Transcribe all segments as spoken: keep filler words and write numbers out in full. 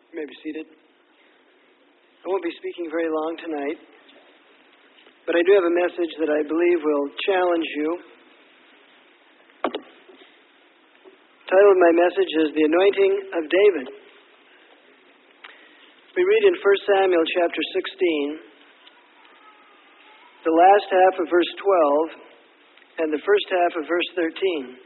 You may be seated. I won't be speaking very long tonight, but I do have a message that I believe will challenge you. The title of my message is The Anointing of David. We read in First Samuel chapter sixteen, the last half of verse twelve and the first half of verse thirteen.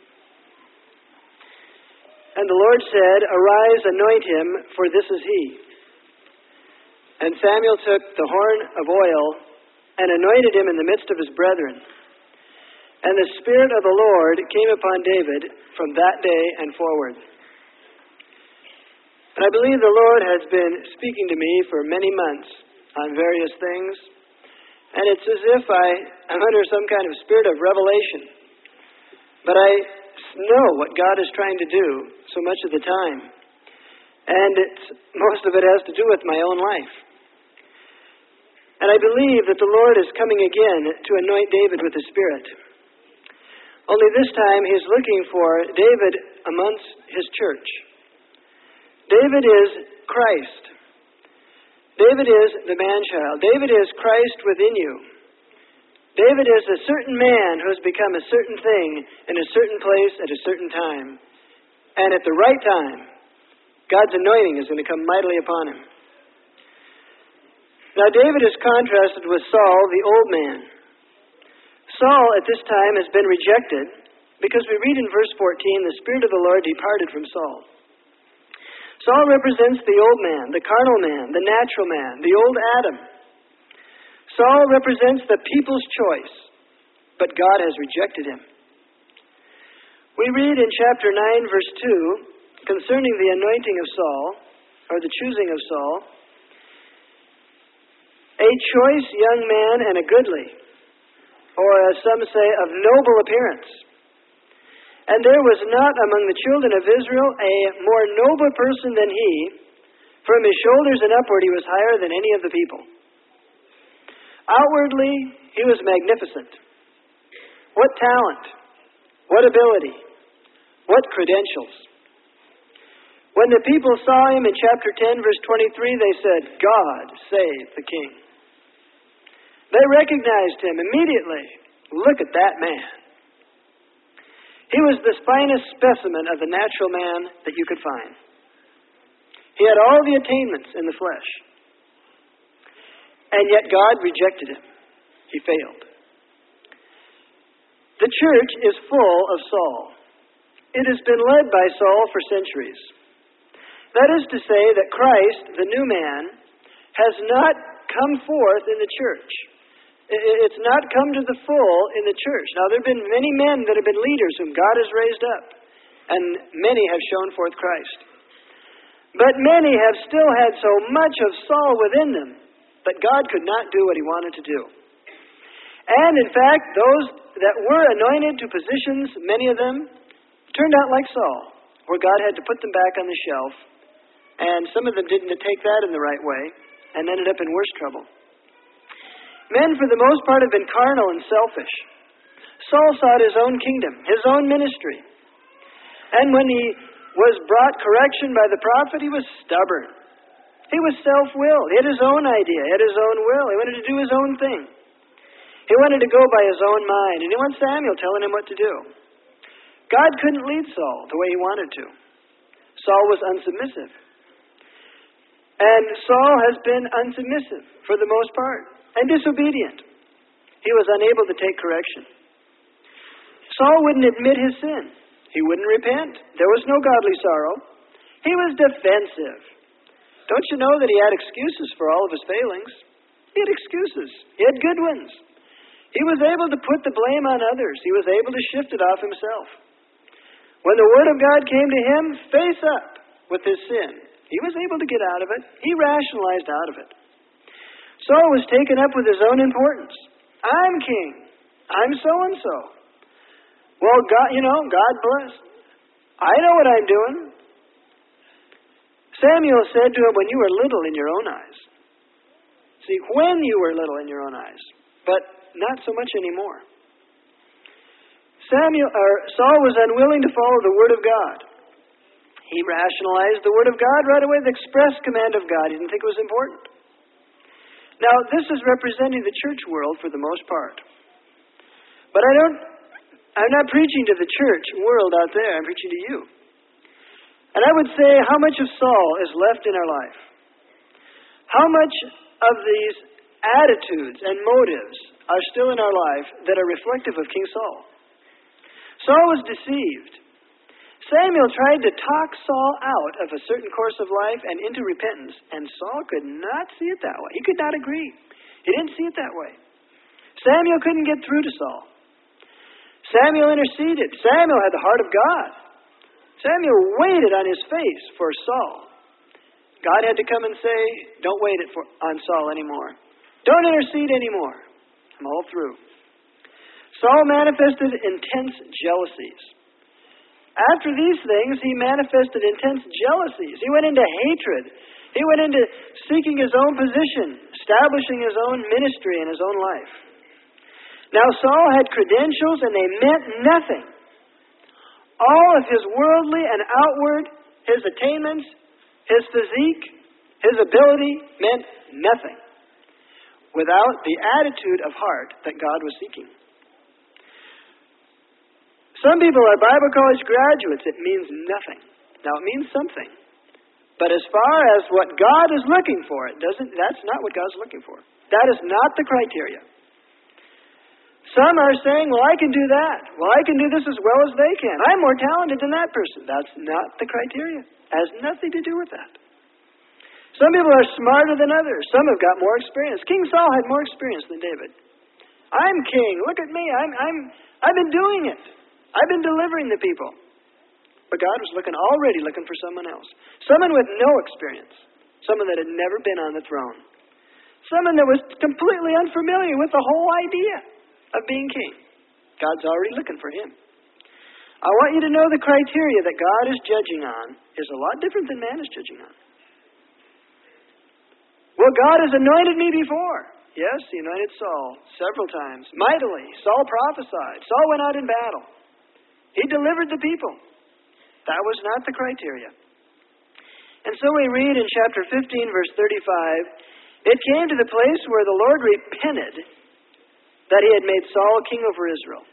And the Lord said, "Arise, anoint him, for this is he." And Samuel took the horn of oil and anointed him in the midst of his brethren. And the Spirit of the Lord came upon David from that day and forward. And I believe the Lord has been speaking to me for many months on various things. And it's as if I am under some kind of spirit of revelation. But I know what God is trying to do so much of the time. And it's, most of it has to do with my own life. And I believe that the Lord is coming again to anoint David with the Spirit. Only this time he's looking for David amongst his church. David is Christ. David is the man-child. David is Christ within you. David is a certain man who has become a certain thing in a certain place at a certain time. And at the right time, God's anointing is going to come mightily upon him. Now, David is contrasted with Saul, the old man. Saul at this time has been rejected because we read in verse fourteen, the Spirit of the Lord departed from Saul. Saul represents the old man, the carnal man, the natural man, the old Adam. Saul represents the people's choice, but God has rejected him. We read in chapter nine, verse two, concerning the anointing of Saul, or the choosing of Saul, a choice young man and a goodly, or as some say, of noble appearance. And there was not among the children of Israel a more noble person than he. From his shoulders and upward he was higher than any of the people. Outwardly, he was magnificent. What talent, what ability, what credentials. When the people saw him in chapter ten, verse twenty-three, they said, "God save the king." They recognized him immediately. Look at that man. He was the finest specimen of the natural man that you could find. He had all the attainments in the flesh. And yet God rejected him. He failed. The church is full of Saul. It has been led by Saul for centuries. That is to say that Christ, the new man, has not come forth in the church. It's not come to the full in the church. Now, there have been many men that have been leaders whom God has raised up, and many have shown forth Christ. But many have still had so much of Saul within them that God could not do what he wanted to do. And in fact, those that were anointed to positions, many of them, turned out like Saul, where God had to put them back on the shelf, and some of them didn't take that in the right way, and ended up in worse trouble. Men, for the most part, have been carnal and selfish. Saul sought his own kingdom, his own ministry. And when he was brought correction by the prophet, he was stubborn. He was self-willed. He had his own idea. He had his own will. He wanted to do his own thing. He wanted to go by his own mind. And he wanted Samuel telling him what to do. God couldn't lead Saul the way he wanted to. Saul was unsubmissive. And Saul has been unsubmissive for the most part. And disobedient. He was unable to take correction. Saul wouldn't admit his sin. He wouldn't repent. There was no godly sorrow. He was defensive. Don't you know that he had excuses for all of his failings? He had excuses. He had good ones. He was able to put the blame on others. He was able to shift it off himself. When the Word of God came to him, face up with his sin, he was able to get out of it. He rationalized out of it. Saul was taken up with his own importance. I'm king. I'm so-and-so. Well, God, you know, God bless. I know what I'm doing. Samuel said to him, when you were little in your own eyes. See, when you were little in your own eyes, but not so much anymore. Samuel or Saul was unwilling to follow the word of God. He rationalized the Word of God right away, the express command of God. He didn't think it was important. Now, this is representing the church world for the most part. But I don't, I'm not preaching to the church world out there. I'm preaching to you. And I would say, how much of Saul is left in our life? How much of these attitudes and motives are still in our life that are reflective of King Saul? Saul was deceived. Samuel tried to talk Saul out of a certain course of life and into repentance, and Saul could not see it that way. He could not agree. He didn't see it that way. Samuel couldn't get through to Saul. Samuel interceded. Samuel had the heart of God. Samuel waited on his face for Saul. God had to come and say, don't wait it for, on Saul anymore. Don't intercede anymore. I'm all through. Saul manifested intense jealousies. After these things, he manifested intense jealousies. He went into hatred. He went into seeking his own position, establishing his own ministry in his own life. Now, Saul had credentials, and they meant nothing. All of his worldly and outward, his attainments, his physique, his ability meant nothing without the attitude of heart that God was seeking. Some people are Bible college graduates. It means nothing. Now, it means something. But as far as what God is looking for, it doesn't, that's not what God's looking for. That is not the criteria. Some are saying, well, I can do that. Well, I can do this as well as they can. I'm more talented than that person. That's not the criteria. It has nothing to do with that. Some people are smarter than others. Some have got more experience. King Saul had more experience than David. I'm king. Look at me. I'm, I'm, I've been doing it. I've been delivering the people. But God was looking already looking for someone else. Someone with no experience. Someone that had never been on the throne. Someone that was completely unfamiliar with the whole idea of being king. God's already looking for him. I want you to know the criteria that God is judging on is a lot different than man is judging on. Well, God has anointed me before. Yes, he anointed Saul several times. Mightily. Saul prophesied. Saul went out in battle. He delivered the people. That was not the criteria. And so we read in chapter fifteen, verse thirty-five, it came to the place where the Lord repented that he had made Saul king over Israel.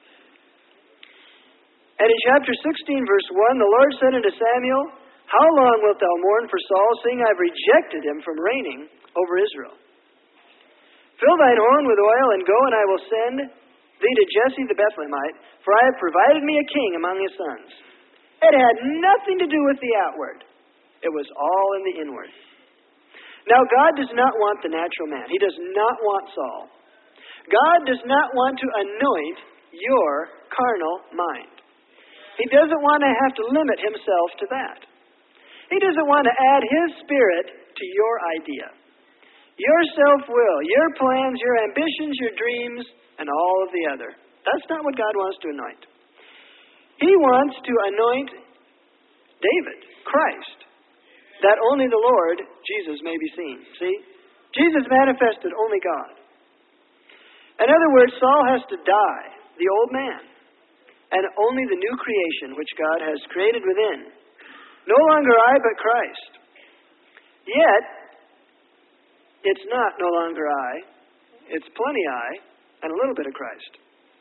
And in chapter sixteen, verse one, the Lord said unto Samuel, how long wilt thou mourn for Saul, seeing I have rejected him from reigning over Israel? Fill thine horn with oil, and go, and I will send thee to Jesse the Bethlehemite, for I have provided me a king among his sons. It had nothing to do with the outward. It was all in the inward. Now, God does not want the natural man. He does not want Saul. God does not want to anoint your carnal mind. He doesn't want to have to limit himself to that. He doesn't want to add his spirit to your idea. Your self-will, your plans, your ambitions, your dreams, and all of the other. That's not what God wants to anoint. He wants to anoint David, Christ, that only the Lord, Jesus, may be seen. See? Jesus manifested only God. In other words, Saul has to die, the old man, and only the new creation which God has created within. No longer I, but Christ. Yet, it's not no longer I. It's plenty I, and a little bit of Christ.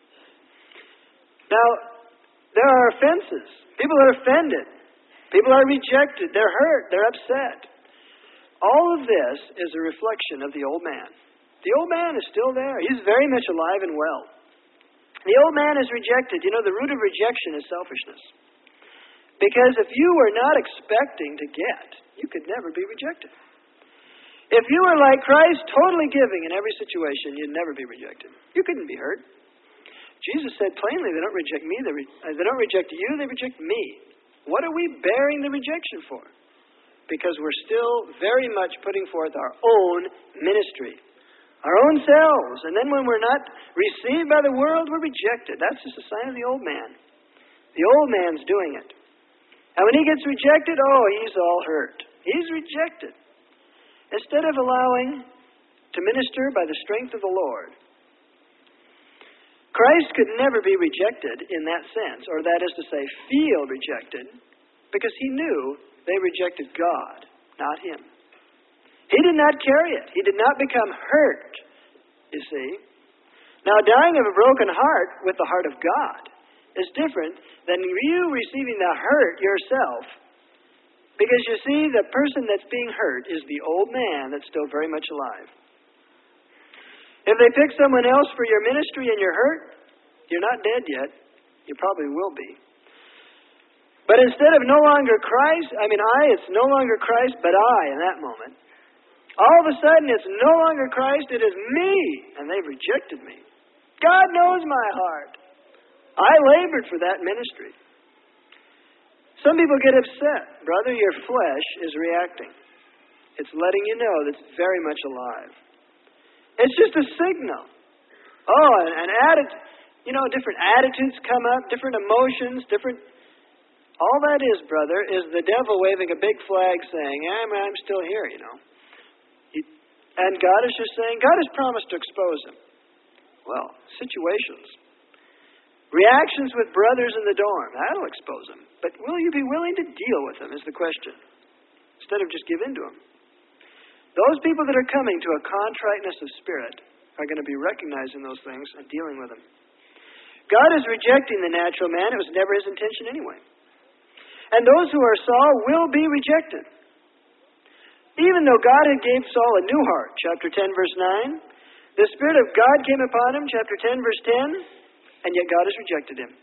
Now, there are offenses. People are offended. People are rejected. They're hurt. They're upset. All of this is a reflection of the old man. The old man is still there. He's very much alive and well. The old man is rejected. You know, the root of rejection is selfishness. Because if you were not expecting to get, you could never be rejected. If you were like Christ, totally giving in every situation, you'd never be rejected. You couldn't be hurt. Jesus said plainly, they don't reject me, they, re- they don't reject you, they reject me. What are we bearing the rejection for? Because we're still very much putting forth our own ministry, our own selves. And then when we're not received by the world, we're rejected. That's just a sign of the old man. The old man's doing it. And when he gets rejected, oh, he's all hurt. He's rejected. Instead of allowing to minister by the strength of the Lord. Christ could never be rejected in that sense, or that is to say, feel rejected, because he knew they rejected God, not him. He did not carry it. He did not become hurt, you see. Now, dying of a broken heart with the heart of God is different than you receiving the hurt yourself. Because you see, the person that's being hurt is the old man that's still very much alive. If they pick someone else for your ministry and you're hurt, you're not dead yet. You probably will be. But instead of no longer Christ, I mean I, it's no longer Christ, but I in that moment. All of a sudden, it's no longer Christ, it is me. And they've rejected me. God knows my heart. I labored for that ministry. Some people get upset. Brother, your flesh is reacting. It's letting you know that it's very much alive. It's just a signal. Oh, and, and atti- you know, different attitudes come up, different emotions, different... All that is, brother, is the devil waving a big flag saying, I'm, I'm still here, you know. You, and God is just saying, God has promised to expose him. Well, situations. Reactions with brothers in the dorm, that'll expose them. But will you be willing to deal with them is the question, instead of just give in to them. Those people that are coming to a contriteness of spirit are going to be recognizing those things and dealing with them. God is rejecting the natural man. It was never his intention anyway. And those who are Saul will be rejected. Even though God had gave Saul a new heart, chapter ten, verse nine, the Spirit of God came upon him, chapter ten, verse ten, and yet God has rejected him.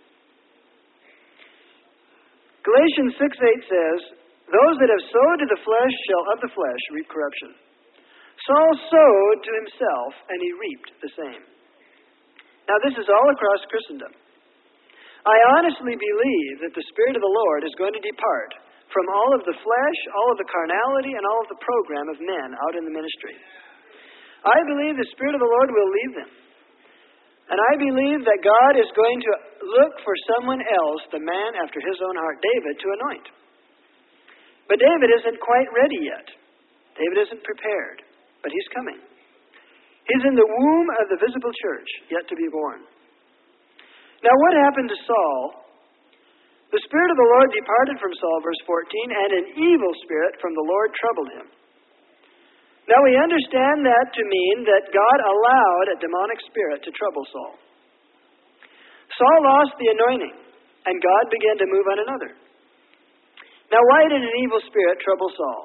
Galatians six eight says, those that have sowed to the flesh shall of the flesh reap corruption. Saul sowed to himself, and he reaped the same. Now this is all across Christendom. I honestly believe that the Spirit of the Lord is going to depart from all of the flesh, all of the carnality, and all of the program of men out in the ministry. I believe the Spirit of the Lord will leave them. And I believe that God is going to look for someone else, the man after his own heart, David, to anoint. But David isn't quite ready yet. David isn't prepared, but he's coming. He's in the womb of the visible church, yet to be born. Now what happened to Saul? The Spirit of the Lord departed from Saul, verse fourteen, and an evil spirit from the Lord troubled him. Now we understand that to mean that God allowed a demonic spirit to trouble Saul. Saul lost the anointing, and God began to move on another. Now why did an evil spirit trouble Saul?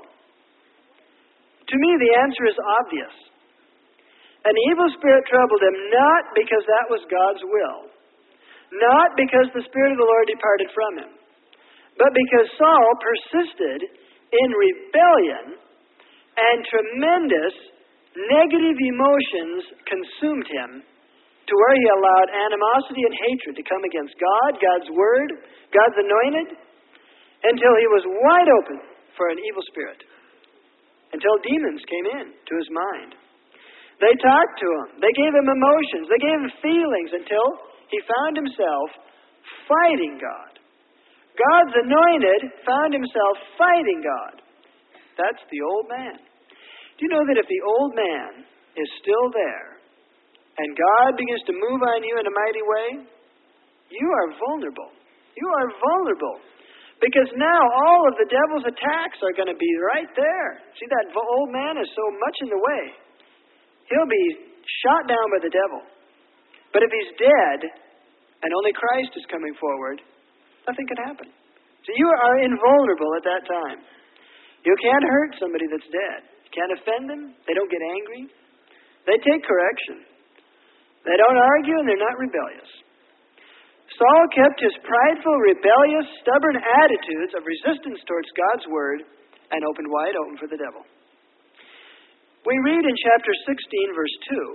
To me the answer is obvious. An evil spirit troubled him not because that was God's will, not because the Spirit of the Lord departed from him, but because Saul persisted in rebellion and tremendous negative emotions consumed him to where he allowed animosity and hatred to come against God, God's Word, God's anointed, until he was wide open for an evil spirit, until demons came in to his mind. They talked to him. They gave him emotions. They gave him feelings until he found himself fighting God. God's anointed found himself fighting God. That's the old man. Do you know that if the old man is still there and God begins to move on you in a mighty way, you are vulnerable. You are vulnerable. Because now all of the devil's attacks are going to be right there. See, that old man is so much in the way. He'll be shot down by the devil. But if he's dead and only Christ is coming forward, nothing can happen. So you are invulnerable at that time. You can't hurt somebody that's dead. You can't offend them. They don't get angry. They take correction. They don't argue and they're not rebellious. Saul kept his prideful, rebellious, stubborn attitudes of resistance towards God's word and opened wide open for the devil. We read in chapter sixteen, verse two,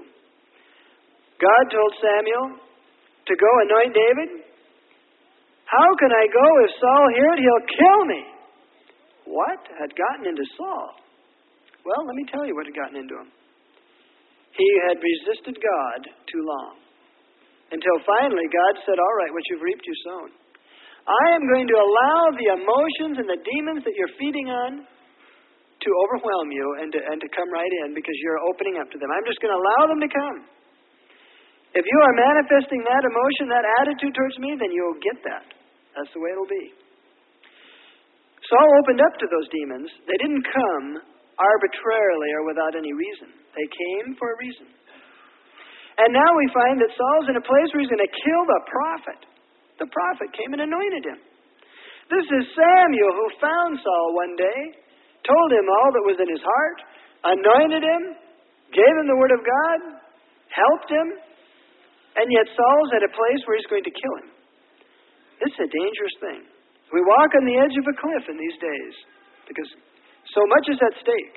God told Samuel to go anoint David. How can I go? If Saul hear it, he'll kill me. What had gotten into Saul? Well, let me tell you what had gotten into him. He had resisted God too long. Until finally God said, all right, what you've reaped, you've sown. I am going to allow the emotions and the demons that you're feeding on to overwhelm you and to, and to come right in because you're opening up to them. I'm just going to allow them to come. If you are manifesting that emotion, that attitude towards me, then you'll get that. That's the way it'll be. Saul opened up to those demons. They didn't come arbitrarily or without any reason. They came for a reason. And now we find that Saul's in a place where he's going to kill the prophet. The prophet came and anointed him. This is Samuel who found Saul one day, told him all that was in his heart, anointed him, gave him the word of God, helped him, and yet Saul's at a place where he's going to kill him. This is a dangerous thing. We walk on the edge of a cliff in these days because so much is at stake.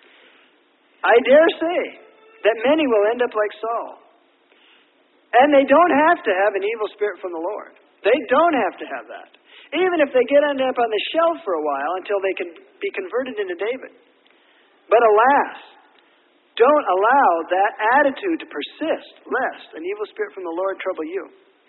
I dare say that many will end up like Saul. And they don't have to have an evil spirit from the Lord. They don't have to have that. Even if they get end up on the shelf for a while until they can be converted into David. But alas, don't allow that attitude to persist, lest an evil spirit from the Lord trouble you.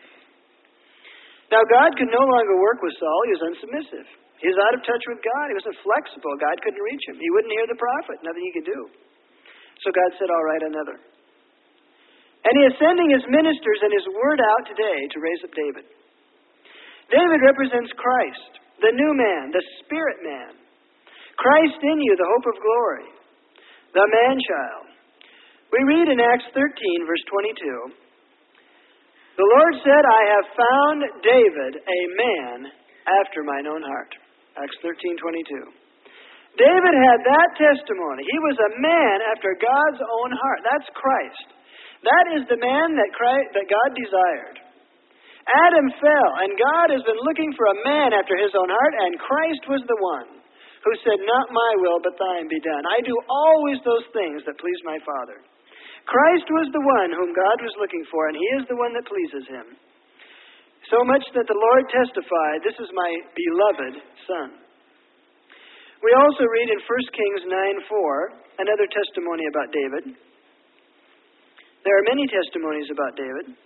Now, God could no longer work with Saul. He was unsubmissive. He was out of touch with God. He wasn't flexible. God couldn't reach him. He wouldn't hear the prophet. Nothing he could do. So God said, all right, another. And he is sending his ministers and his word out today to raise up David. David represents Christ, the new man, the spirit man. Christ in you, the hope of glory, the man-child. We read in Acts thirteen, verse twenty-two, the Lord said, I have found David a man after mine own heart. Acts thirteen, twenty-two. David had that testimony. He was a man after God's own heart. That's Christ. That is the man that Christ, that God desired. Adam fell, and God has been looking for a man after his own heart, and Christ was the one who said, not my will, but thine be done. I do always those things that please my Father. Christ was the one whom God was looking for, and he is the one that pleases him. So much that the Lord testified, this is my beloved Son. We also read in First Kings nine four, another testimony about David. There are many testimonies about David.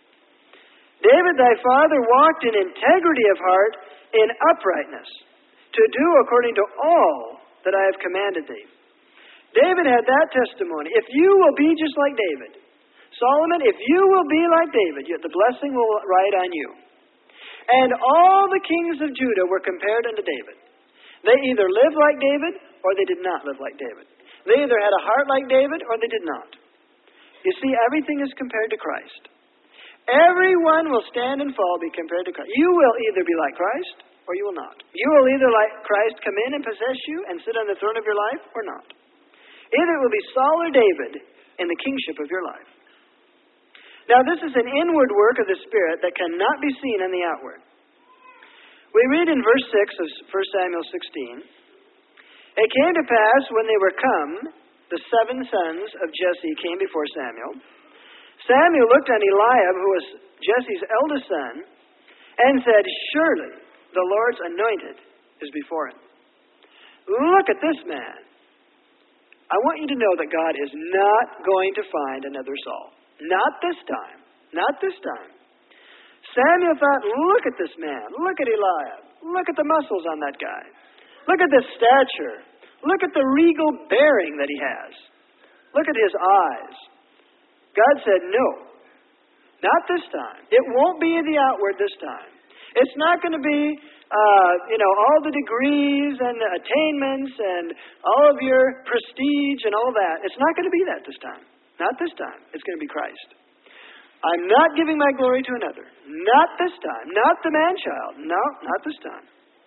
David, thy father, walked in integrity of heart, in uprightness, to do according to all that I have commanded thee. David had that testimony. If you will be just like David, Solomon, if you will be like David, the blessing will ride on you. And all the kings of Judah were compared unto David. They either lived like David, or they did not live like David. They either had a heart like David, or they did not. You see, everything is compared to Christ. Everyone will stand and fall, be compared to Christ. You will either be like Christ, or you will not. You will either like Christ come in and possess you and sit on the throne of your life, or not. Either it will be Saul or David in the kingship of your life. Now, this is an inward work of the Spirit that cannot be seen on the outward. We read in verse six of First Samuel sixteen, it came to pass when they were come, the seven sons of Jesse came before Samuel. Samuel looked on Eliab, who was Jesse's eldest son, and said, surely the Lord's anointed is before him. Look at this man. I want you to know that God is not going to find another Saul. Not this time. Not this time. Samuel thought, look at this man. Look at Eliab. Look at the muscles on that guy. Look at the stature. Look at the regal bearing that he has. Look at his eyes. God said, no. Not this time. It won't be the outward this time. It's not going to be, uh, you know, all the degrees and attainments and all of your prestige and all that. It's not going to be that this time. Not this time. It's going to be Christ. I'm not giving my glory to another. Not this time. Not the man-child. No, not this time.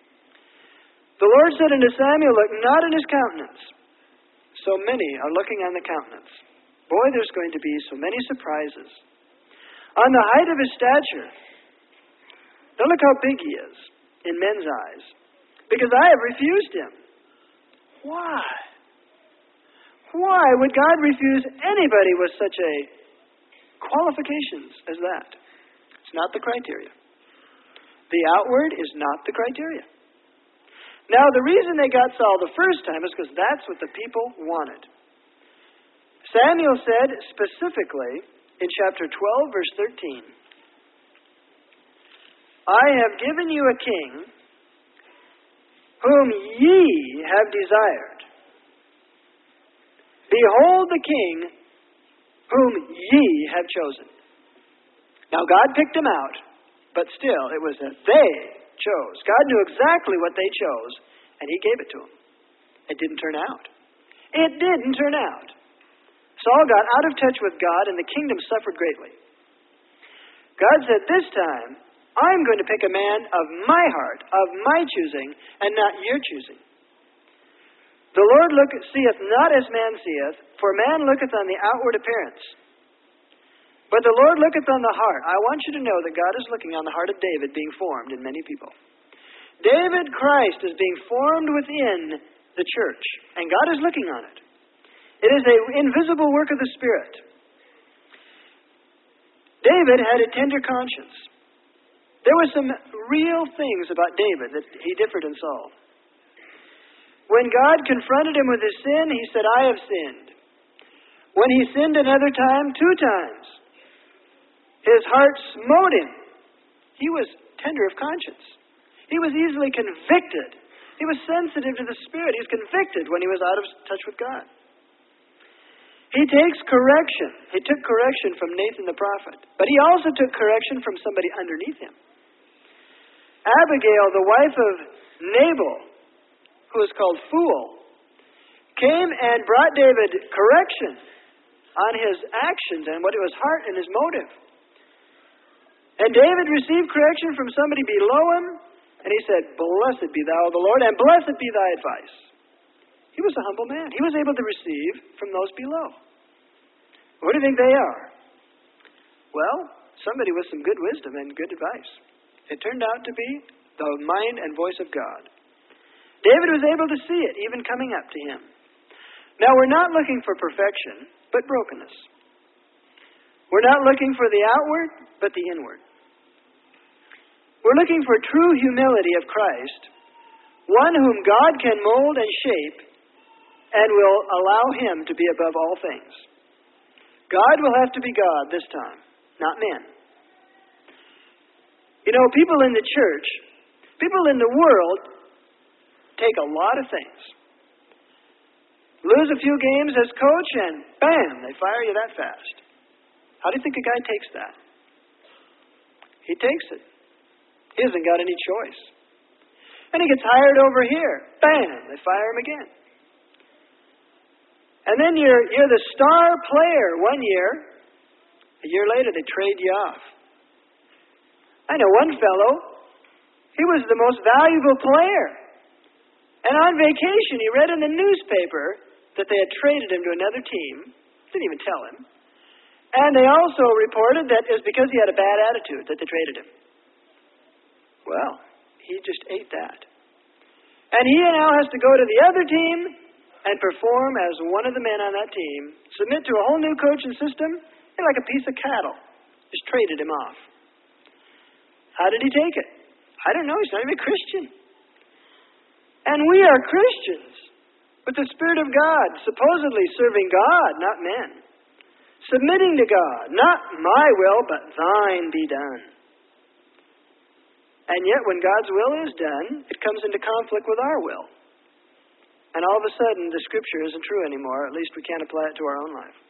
The Lord said unto Samuel, look not in his countenance. So many are looking on the countenance. Boy, there's going to be so many surprises. On the height of his stature. Don't look how big he is in men's eyes. Because I have refused him. Why? Why would God refuse anybody with such a qualifications as that? It's not the criteria. The outward is not the criteria. Now, the reason they got Saul the first time is because that's what the people wanted. Samuel said specifically in chapter twelve, verse thirteen, I have given you a king whom ye have desired. Behold the king whom ye have chosen. Now God picked him out, but still it was that they chose. God knew exactly what they chose, And he gave it to him. It didn't turn out. It didn't turn out. Saul got out of touch with God, and the kingdom suffered greatly. God said, this time, I'm going to pick a man of my heart, of my choosing, and not your choosing. The Lord looketh, seeth not as man seeth, for man looketh on the outward appearance. But the Lord looketh on the heart. I want you to know that God is looking on the heart of David being formed in many people. David Christ is being formed within the church, and God is looking on it. It is an invisible work of the Spirit. David had a tender conscience. There were some real things about David that he differed in Saul. When God confronted him with his sin, he said, I have sinned. When he sinned another time, two times, his heart smote him. He was tender of conscience. He was easily convicted. He was sensitive to the Spirit. He was convicted when he was out of touch with God. He takes correction. He took correction from Nathan the prophet. But he also took correction from somebody underneath him. Abigail, the wife of Nabal, who is called Fool, came and brought David correction on his actions and what it was heart and his motive. And David received correction from somebody below him, and he said, Blessed be thou, the Lord, and blessed be thy advice. He was a humble man. He was able to receive from those below. What do you think they are? Well, somebody with some good wisdom and good advice. It turned out to be the mind and voice of God. David was able to see it, even coming up to him. Now, we're not looking for perfection, but brokenness. We're not looking for the outward, but the inward. We're looking for true humility of Christ, one whom God can mold and shape, and will allow him to be above all things. God will have to be God this time, not men. You know, people in the church, people in the world, take a lot of things. Lose a few games as coach, and bam, they fire you that fast. How do you think a guy takes that? He takes it. He hasn't got any choice. And he gets hired over here. Bam, they fire him again. And then you're you're the star player one year. A year later, they trade you off. I know one fellow, he was the most valuable player. And on vacation, he read in the newspaper that they had traded him to another team. Didn't even tell him. And they also reported that it was because he had a bad attitude that they traded him. Well, he just ate that. And he now has to go to the other team and perform as one of the men on that team, submit to a whole new coaching system, and like a piece of cattle. Just traded him off. How did he take it? I don't know. He's not even a Christian. And we are Christians with the Spirit of God, supposedly serving God, not men. Submitting to God, not my will, but thine be done. And yet when God's will is done, it comes into conflict with our will. And all of a sudden, the Scripture isn't true anymore. At least we can't apply it to our own life.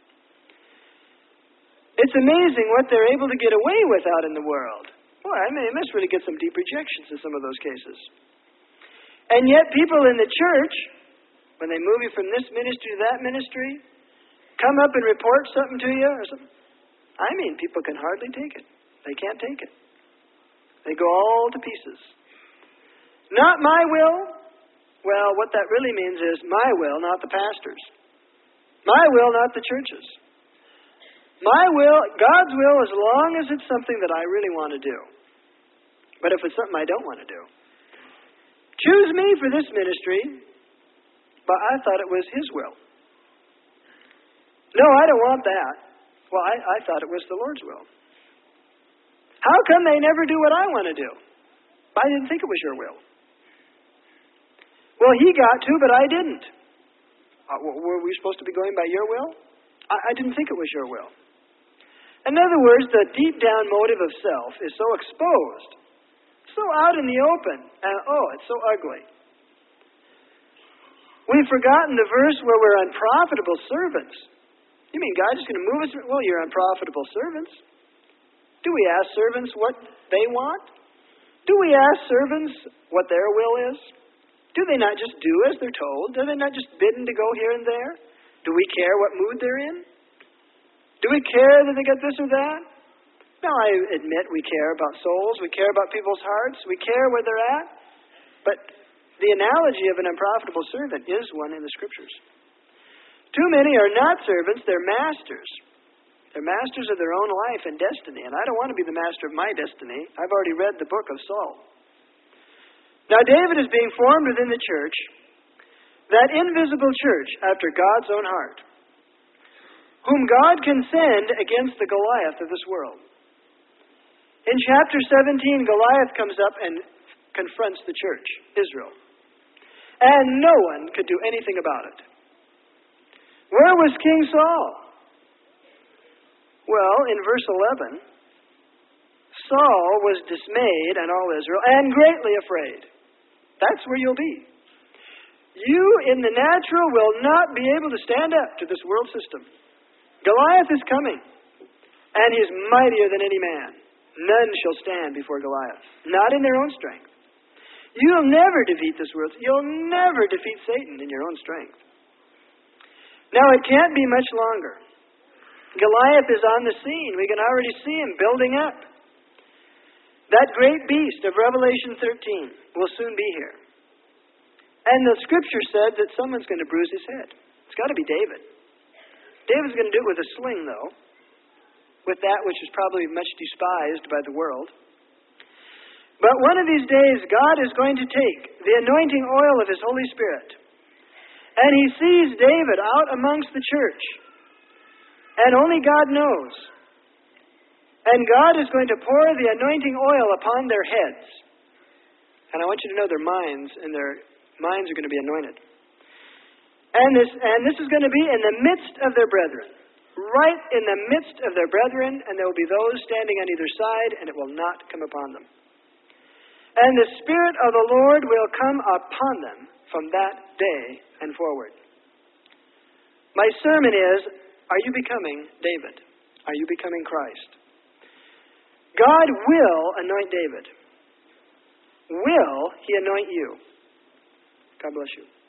It's amazing what they're able to get away with out in the world. Boy, I mean, they must really get some deep rejections in some of those cases. And yet people in the church, when they move you from this ministry to that ministry, come up and report something to you or something. I mean, people can hardly take it. They can't take it. They go all to pieces. Not my will. Well, what that really means is my will, not the pastor's. My will, not the church's. My will, God's will, as long as it's something that I really want to do. But if it's something I don't want to do. Choose me for this ministry, but I thought it was His will. No, I don't want that. Well, I, I thought it was the Lord's will. How come they never do what I want to do? I didn't think it was your will. Well, he got to, but I didn't. Uh, were we supposed to be going by your will? I, I didn't think it was your will. In other words, the deep down motive of self is so exposed, so out in the open, and oh, it's so ugly. We've forgotten the verse where we're unprofitable servants. You mean God is going to move us? Well, you're unprofitable servants. Do we ask servants what they want? Do we ask servants what their will is? Do they not just do as they're told? Do they not just bidden to go here and there? Do we care what mood they're in? Do we care that they get this or that? Now, I admit we care about souls. We care about people's hearts. We care where they're at. But the analogy of an unprofitable servant is one in the Scriptures. Too many are not servants, they're masters. They're masters of their own life and destiny. And I don't want to be the master of my destiny. I've already read the book of Saul. Now, David is being formed within the church, that invisible church after God's own heart, whom God can send against the Goliath of this world. In chapter seventeen, Goliath comes up and confronts the church, Israel. And no one could do anything about it. Where was King Saul? Well, in verse eleven, Saul was dismayed, and all Israel, and greatly afraid. That's where you'll be. You, in the natural, will not be able to stand up to this world system. Goliath is coming, and he is mightier than any man. None shall stand before Goliath, not in their own strength. You'll never defeat this world. You'll never defeat Satan in your own strength. Now, it can't be much longer. Goliath is on the scene. We can already see him building up. That great beast of Revelation thirteen will soon be here. And the Scripture said that someone's going to bruise his head. It's got to be David. David's going to do it with a sling, though, with that which is probably much despised by the world. But one of these days, God is going to take the anointing oil of His Holy Spirit, and He sees David out amongst the church, and only God knows. And God is going to pour the anointing oil upon their heads. And I want you to know their minds, and their minds are going to be anointed. And this, and this is going to be in the midst of their brethren. Right in the midst of their brethren, and there will be those standing on either side, and it will not come upon them. And the Spirit of the Lord will come upon them from that day and forward. My sermon is, are you becoming David? Are you becoming Christ? God will anoint David. Will He anoint you? God bless you.